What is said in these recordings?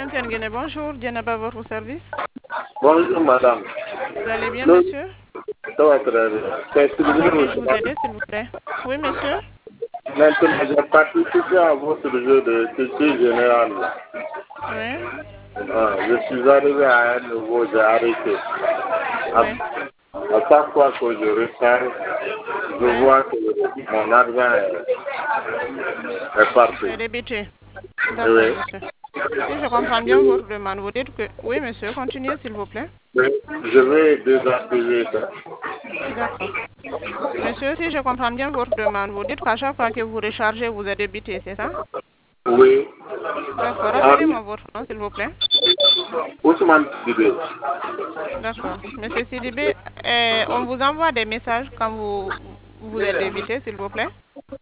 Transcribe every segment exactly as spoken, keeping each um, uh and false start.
M T N Guinée, bonjour. Djenaba, votre service. Bonjour madame. Vous allez bien, Le- monsieur? Ça va très bien. C'est En quoi toujours puis-je vous aider, s'il vous plaît? Oui, monsieur. maintenant, j'ai participé à votre jeu de culture générale. Oui. Ah, je suis arrivé à un niveau, j'ai arrêté. À, Oui. à chaque fois que je recharge, je Oui. vois que mon argent est, est parti. C'est débité. Oui. D'accord, monsieur. Si je comprends bien votre demande, vous dites que... Oui, monsieur, continuez, s'il vous plaît. Mais je vais désactiver ça. D'accord. Monsieur, si je comprends bien votre demande, vous dites qu'à chaque fois que vous rechargez, vous êtes débité, c'est ça? Oui. D'accord. Ah, Rappelez-moi votre nom, s'il vous plaît. Ousmane Sidibé. D'accord. Monsieur Sidibé, euh, on vous envoie des messages quand vous, vous êtes débité, s'il vous plaît.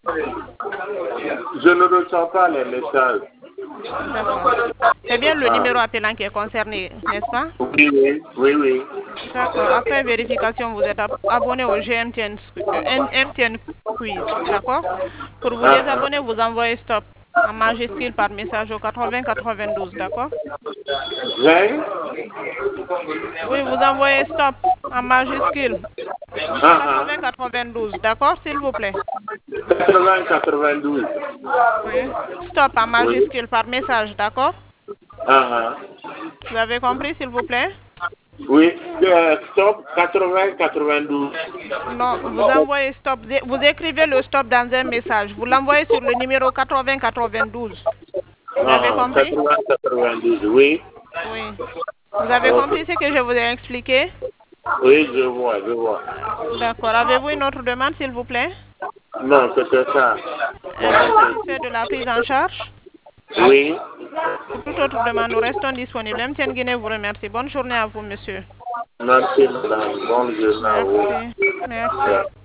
Je ne ressens pas les messages. D'accord. C'est bien le Ah. numéro appelant qui est concerné, n'est-ce pas? Oui, oui, oui, oui. D'accord. Après vérification, vous êtes ab- abonné au G M T N, Squ- euh, N- M T N Quiz. D'accord? Pour vous Ah, ah. désabonner, vous envoyez stop en majuscule par message au quatre-vingts quatre-vingt-douze. D'accord? vingt. Oui, vous envoyez stop en majuscule au Ah, ah. quatre-vingts quatre-vingt-douze. D'accord, s'il vous plaît? quatre-vingts quatre-vingt-douze. Oui. Stop en Oui. majuscule par message. D'accord? Ah, ah. Vous avez compris, s'il vous plaît? Oui, euh, stop quatre-vingts quatre-vingt-douze. Non, vous envoyez stop. Vous écrivez le stop dans un message. Vous l'envoyez sur le numéro quatre-vingts quatre-vingt-douze. Vous Ah, avez ah. compris? quatre-vingts quatre-vingt-douze, oui. Oui. Vous avez Ok. compris ce que je vous ai expliqué? Oui, je vois, je vois. D'accord. Avez-vous une autre demande, s'il vous plaît? Non, c'était ça. Êtes-vous satisfait de la prise en charge? Oui. Pour toute autre demande, nous restons disponibles. M T N Guinée vous remercie. Bonne journée à vous, monsieur. Merci, madame. Bonne journée à vous. Merci. Merci.